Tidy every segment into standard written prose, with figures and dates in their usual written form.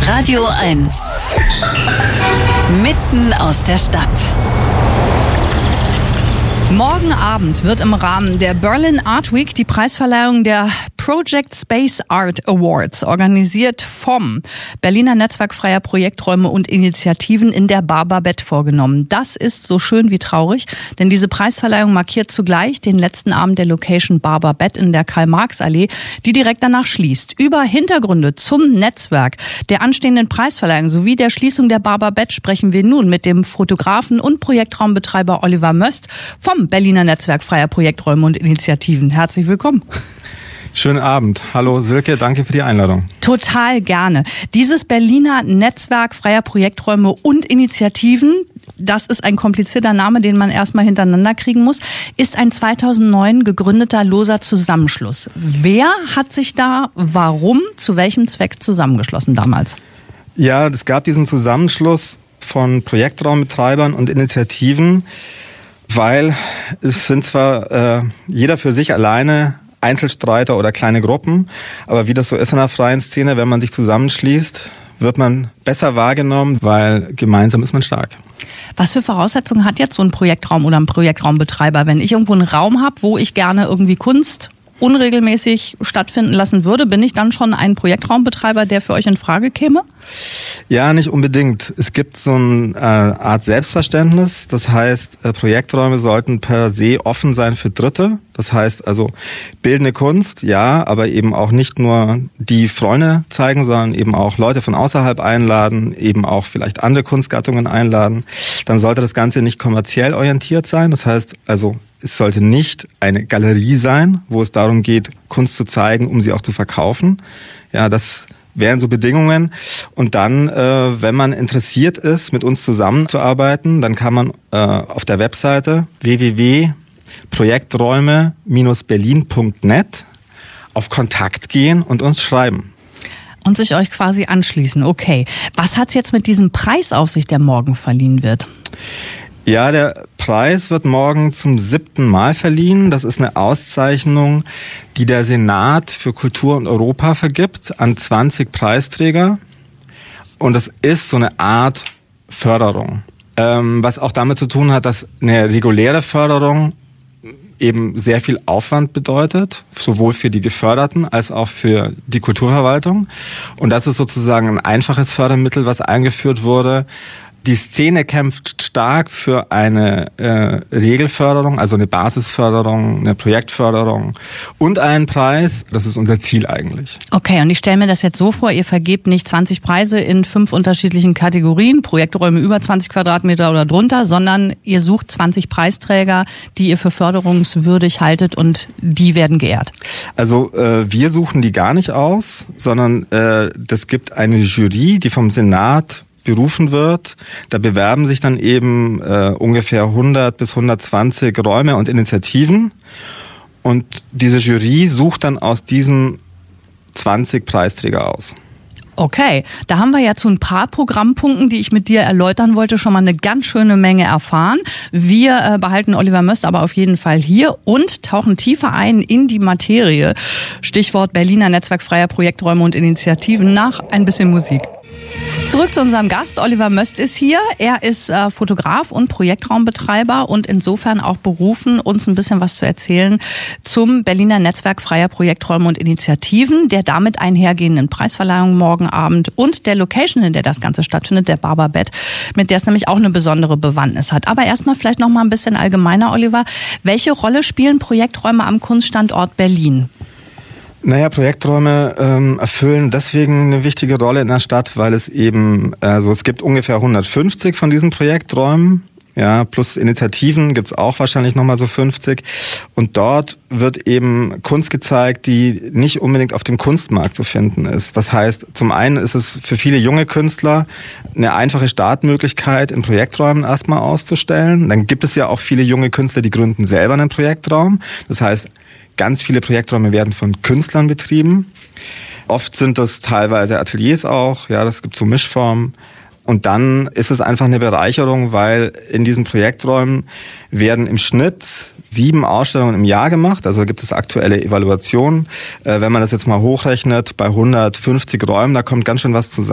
Radio 1. Mitten aus der Stadt. Morgen Abend wird im Rahmen der Berlin Art Week die Preisverleihung der Project Space Art Awards, organisiert vom Berliner Netzwerk freier Projekträume und Initiativen, in der Barber-Bett vorgenommen. Das ist so schön wie traurig, denn diese Preisverleihung markiert zugleich den letzten Abend der Location Barber-Bett in der Karl-Marx-Allee, die direkt danach schließt. Über Hintergründe zum Netzwerk, der anstehenden Preisverleihung sowie der Schließung der Barber-Bett sprechen wir nun mit dem Fotografen und Projektraumbetreiber Oliver Möst vom Berliner Netzwerk freier Projekträume und Initiativen. Herzlich willkommen. Schönen Abend. Hallo Silke, danke für die Einladung. Total gerne. Dieses Berliner Netzwerk freier Projekträume und Initiativen, das ist ein komplizierter Name, den man erstmal hintereinander kriegen muss, ist ein 2009 gegründeter loser Zusammenschluss. Wer hat sich da, warum, zu welchem Zweck zusammengeschlossen damals? Ja, es gab diesen Zusammenschluss von Projektraumbetreibern und Initiativen, weil es sind zwar jeder für sich alleine Einzelstreiter oder kleine Gruppen, aber wie das so ist in der freien Szene, wenn man sich zusammenschließt, wird man besser wahrgenommen, weil gemeinsam ist man stark. Was für Voraussetzungen hat jetzt so ein Projektraum oder ein Projektraumbetreiber, wenn ich irgendwo einen Raum habe, wo ich gerne irgendwie Kunst unregelmäßig stattfinden lassen würde, bin ich dann schon ein Projektraumbetreiber, der für euch in Frage käme? Ja, nicht unbedingt. Es gibt so eine Art Selbstverständnis. Das heißt, Projekträume sollten per se offen sein für Dritte. Das heißt also bildende Kunst, ja, aber eben auch nicht nur die Freunde zeigen, sondern eben auch Leute von außerhalb einladen, eben auch vielleicht andere Kunstgattungen einladen. Dann sollte das Ganze nicht kommerziell orientiert sein. Das heißt also, es sollte nicht eine Galerie sein, wo es darum geht, Kunst zu zeigen, um sie auch zu verkaufen. Ja, das wären so Bedingungen. Und dann, wenn man interessiert ist, mit uns zusammenzuarbeiten, dann kann man auf der Webseite www.projekträume-berlin.net auf Kontakt gehen und uns schreiben. Und sich euch quasi anschließen. Okay. Was hat's jetzt mit diesem Preis auf sich, der morgen verliehen wird? Ja, der Preis wird morgen zum 7. Mal verliehen. Das ist eine Auszeichnung, die der Senat für Kultur und Europa vergibt an 20 Preisträger. Und das ist so eine Art Förderung. Was auch damit zu tun hat, dass eine reguläre Förderung eben sehr viel Aufwand bedeutet, sowohl für die Geförderten als auch für die Kulturverwaltung. Und das ist sozusagen ein einfaches Fördermittel, was eingeführt wurde. Die Szene kämpft stark für eine Regelförderung, also eine Basisförderung, eine Projektförderung und einen Preis. Das ist unser Ziel eigentlich. Okay, und ich stelle mir das jetzt so vor, ihr vergebt nicht 20 Preise in 5 unterschiedlichen Kategorien, Projekträume über 20 Quadratmeter oder drunter, sondern ihr sucht 20 Preisträger, die ihr für förderungswürdig haltet und die werden geehrt. Also wir suchen die gar nicht aus, sondern das gibt eine Jury, die vom Senat berufen wird. Da bewerben sich dann eben ungefähr 100 bis 120 Räume und Initiativen. Und diese Jury sucht dann aus diesen 20 Preisträger aus. Okay, da haben wir ja zu ein paar Programmpunkten, die ich mit dir erläutern wollte, schon mal eine ganz schöne Menge erfahren. Wir behalten Oliver Möst aber auf jeden Fall hier und tauchen tiefer ein in die Materie. Stichwort Berliner Netzwerk freier Projekträume und Initiativen nach ein bisschen Musik. Zurück zu unserem Gast. Oliver Möst ist hier. Er ist Fotograf und Projektraumbetreiber und insofern auch berufen, uns ein bisschen was zu erzählen zum Berliner Netzwerk freier Projekträume und Initiativen, der damit einhergehenden Preisverleihung morgen Abend und der Location, in der das Ganze stattfindet, der Barber-Bett, mit der es nämlich auch eine besondere Bewandtnis hat. Aber erstmal vielleicht noch mal ein bisschen allgemeiner, Oliver. Welche Rolle spielen Projekträume am Kunststandort Berlin? Naja, Projekträume erfüllen deswegen eine wichtige Rolle in der Stadt, weil es eben, es gibt ungefähr 150 von diesen Projekträumen, ja, plus Initiativen gibt's auch wahrscheinlich nochmal so 50. Und dort wird eben Kunst gezeigt, die nicht unbedingt auf dem Kunstmarkt zu finden ist. Das heißt, zum einen ist es für viele junge Künstler eine einfache Startmöglichkeit, in Projekträumen erstmal auszustellen. Dann gibt es ja auch viele junge Künstler, die gründen selber einen Projektraum. Das heißt, ganz viele Projekträume werden von Künstlern betrieben. Oft sind das teilweise Ateliers auch, ja, das gibt so Mischformen. Und dann ist es einfach eine Bereicherung, weil in diesen Projekträumen werden im Schnitt 7 Ausstellungen im Jahr gemacht. Also gibt es aktuelle Evaluationen. Wenn man das jetzt mal hochrechnet, bei 150 Räumen, da kommt ganz schön was zusammen.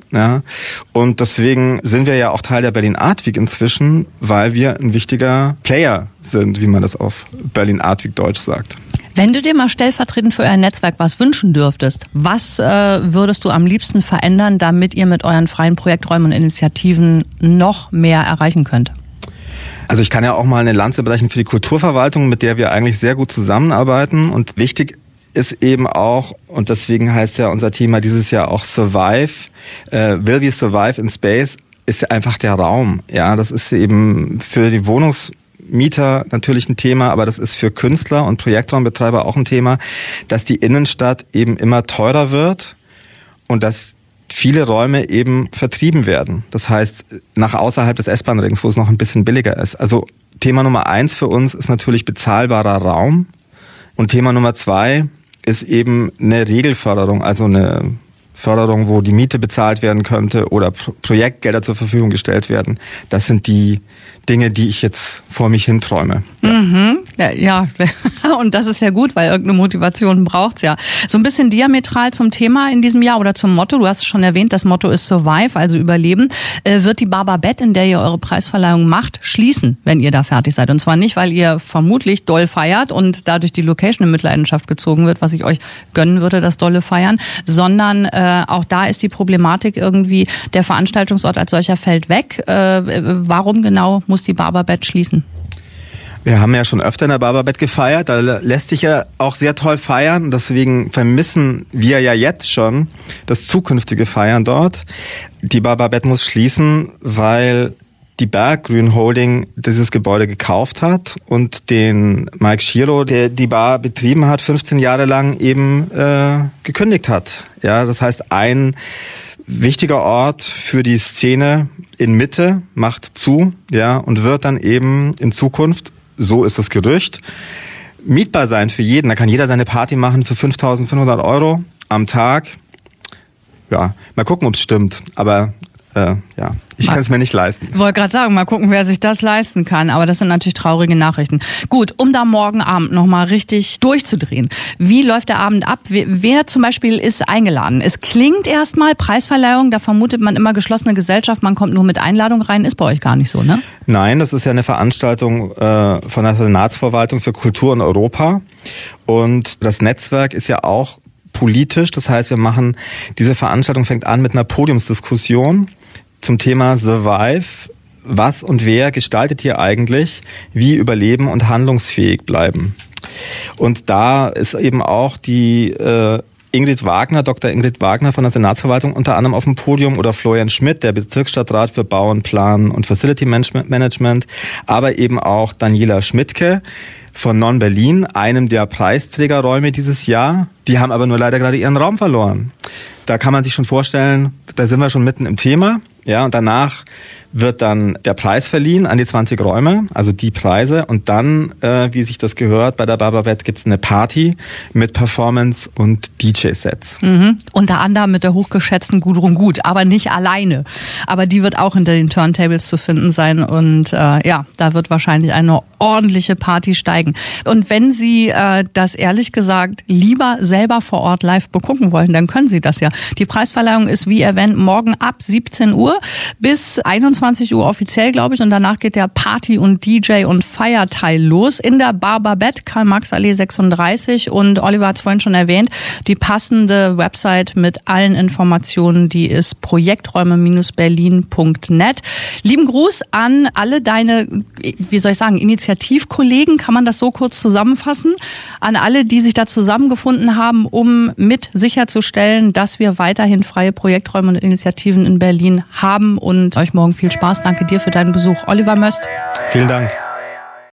Ja. Und deswegen sind wir ja auch Teil der Berlin Art Week inzwischen, weil wir ein wichtiger Player sind, wie man das auf Berlin Art Week Deutsch sagt. Wenn du dir mal stellvertretend für euer Netzwerk was wünschen dürftest, was würdest du am liebsten verändern, damit ihr mit euren freien Projekträumen und Initiativen noch mehr erreichen könnt? Also ich kann ja auch mal eine Lanze brechen für die Kulturverwaltung, mit der wir eigentlich sehr gut zusammenarbeiten. Und wichtig ist eben auch, und deswegen heißt ja unser Thema dieses Jahr auch Survive, Will We Survive in Space, ist einfach der Raum. Ja, das ist eben für die Wohnungsmieter natürlich ein Thema, aber das ist für Künstler und Projektraumbetreiber auch ein Thema, dass die Innenstadt eben immer teurer wird und dass viele Räume eben vertrieben werden. Das heißt, nach außerhalb des S-Bahn-Rings, wo es noch ein bisschen billiger ist. Also Thema Nummer 1 für uns ist natürlich bezahlbarer Raum. Und Thema Nummer 2 ist eben eine Regelförderung, also eine Förderung, wo die Miete bezahlt werden könnte oder Projektgelder zur Verfügung gestellt werden. Das sind die Dinge, die ich jetzt vor mich hinträume. Ja. Mhm. Ja, und das ist ja gut, weil irgendeine Motivation braucht's ja. So ein bisschen diametral zum Thema in diesem Jahr oder zum Motto, du hast es schon erwähnt, das Motto ist Survive, also Überleben, wird die Barbabette, in der ihr eure Preisverleihung macht, schließen, wenn ihr da fertig seid. Und zwar nicht, weil ihr vermutlich doll feiert und dadurch die Location in Mitleidenschaft gezogen wird, was ich euch gönnen würde, das dolle Feiern, sondern auch da ist die Problematik irgendwie, der Veranstaltungsort als solcher fällt weg. Warum genau muss die Barbabette schließen? Wir haben ja schon öfter in der Barbabette gefeiert, da lässt sich ja auch sehr toll feiern, deswegen vermissen wir ja jetzt schon das zukünftige Feiern dort. Die Barbabette muss schließen, weil die Berggrün Holding dieses Gebäude gekauft hat und den Mike Schiro, der die Bar betrieben hat, 15 Jahre lang eben gekündigt hat. Ja, das heißt, ein wichtiger Ort für die Szene in Mitte macht zu, ja, und wird dann eben in Zukunft, so ist das Gerücht, mietbar sein für jeden. Da kann jeder seine Party machen für 5.500 € am Tag. Ja, mal gucken, ob es stimmt. Aber ja, ich kann es mir nicht leisten. Ich wollte gerade sagen, mal gucken, wer sich das leisten kann. Aber das sind natürlich traurige Nachrichten. Gut, um da morgen Abend nochmal richtig durchzudrehen. Wie läuft der Abend ab? Wer zum Beispiel ist eingeladen? Es klingt erstmal Preisverleihung, da vermutet man immer geschlossene Gesellschaft, man kommt nur mit Einladung rein. Ist bei euch gar nicht so, ne? Nein, das ist ja eine Veranstaltung von der Senatsverwaltung für Kultur in Europa. Und das Netzwerk ist ja auch politisch. Das heißt, wir machen, diese Veranstaltung fängt an mit einer Podiumsdiskussion zum Thema Survive. Was und wer gestaltet hier eigentlich, wie überleben und handlungsfähig bleiben? Und da ist eben auch die Ingrid Wagner, Dr. Ingrid Wagner von der Senatsverwaltung unter anderem auf dem Podium oder Florian Schmidt, der Bezirksstadtrat für Bauen, Planen und Facility Management, aber eben auch Daniela Schmidtke von Non-Berlin, einem der Preisträgerräume dieses Jahr. Die haben aber nur leider gerade ihren Raum verloren. Da kann man sich schon vorstellen, da sind wir schon mitten im Thema. Ja, und danach wird dann der Preis verliehen an die 20 Räume, also die Preise. Und dann, wie sich das gehört, bei der Barbabette gibt es eine Party mit Performance und DJ-Sets. Mhm. Unter anderem mit der hochgeschätzten Gudrun Gut, aber nicht alleine. Aber die wird auch hinter den Turntables zu finden sein. Und ja, da wird wahrscheinlich eine ordentliche Party steigen. Und wenn Sie das ehrlich gesagt lieber selber vor Ort live begucken wollen, dann können Sie das ja. Die Preisverleihung ist, wie erwähnt, morgen ab 17 Uhr bis 21 Uhr offiziell, glaube ich. Und danach geht der Party- und DJ- und Feierteil los in der Barbabette, Karl-Marx-Allee 36. Und Oliver hat es vorhin schon erwähnt, die passende Website mit allen Informationen, die ist projekträume-berlin.net. Lieben Gruß an alle deine, wie soll ich sagen, Initiativkollegen, kann man das so kurz zusammenfassen? An alle, die sich da zusammengefunden haben, um mit sicherzustellen, dass wir weiterhin freie Projekträume und Initiativen in Berlin haben und euch morgen viel Spaß. Danke dir für deinen Besuch. Oliver Möst. Vielen Dank.